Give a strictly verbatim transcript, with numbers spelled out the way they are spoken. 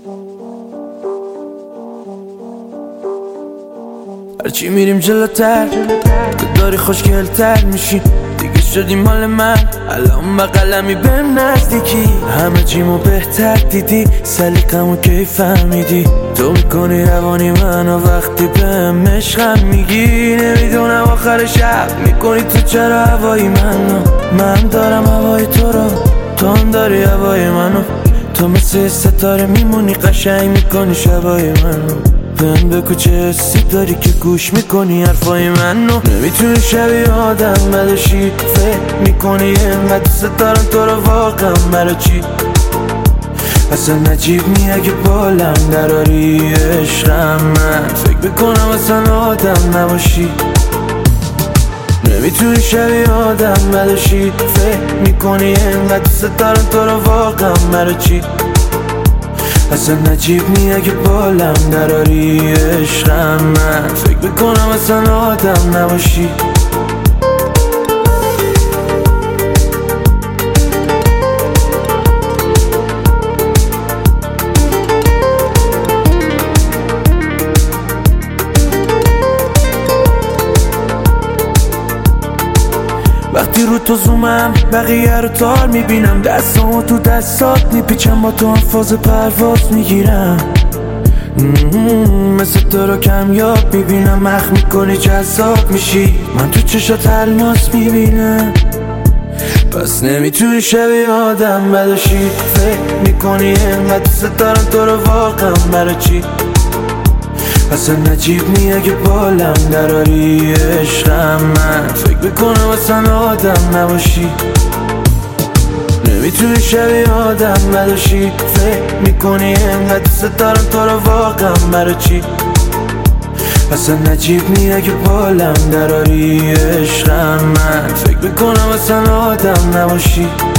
هرچی میریم جلوتر تو داری خوشگلتر میشی، دیگه شدی مال من، الان بقلمی بهم نزدیکی، همه چیمو بهتر دیدی، سلیقمو کی فهمیدی، تو میکنی روانی منو وقتی بهم عشقم میگی، نمیدونم آخر شب میکنی تو چرا هوای منو، من دارم هوای تو رو، تو هم داری هوای منو، تو مثل ستاره میمونی قشنگ میکنی شبای منو، بهم بگو چه حسی داری که گوش میکنی حرفای منو، نمیتونی شبیه آدم بدشی، فکر میکنی اینقدر دوست دارم تو رو واقعا مرا چی، اصلا نجیب نی اگه بالم دراری عشقم، من فکر میکنم اصلا آدم نباشی، نمیتونی شبیه آدم بدشی، فکر میکنی اینقدر دوست دارم تو رو واقعا مرا چی، اصلا نجیب نی اگه بالم دراری عشقم، من فکر میکنم اصلا آدم نباشی. وقتی رو تو زومم بقیه رو تار میبینم، دستامو تو دستات میپیچم، با تو هم فاز پرواز میگیرم، مثل تو رو کمیاب میبینم، مخ میکنی جذاب میشی، من تو چشات الماس میبینم، پس نمیتونی شبیه آدم بدشی، فکر میکنی اینقدر دوست دارم تو رو واقعا برا چی، اصلا نجیب نی اگه بالم دراری عشقم، من فکر میکنم اصلا آدم نباشی، نمیتونی شبیه آدم بدشی، فکر میکنی اینقدر دوست دارم تو رو واقعا برا چی، اصلا نجیب نی اگه بالم دراری عشقم، من فکر میکنم اصلا آدم نباشی.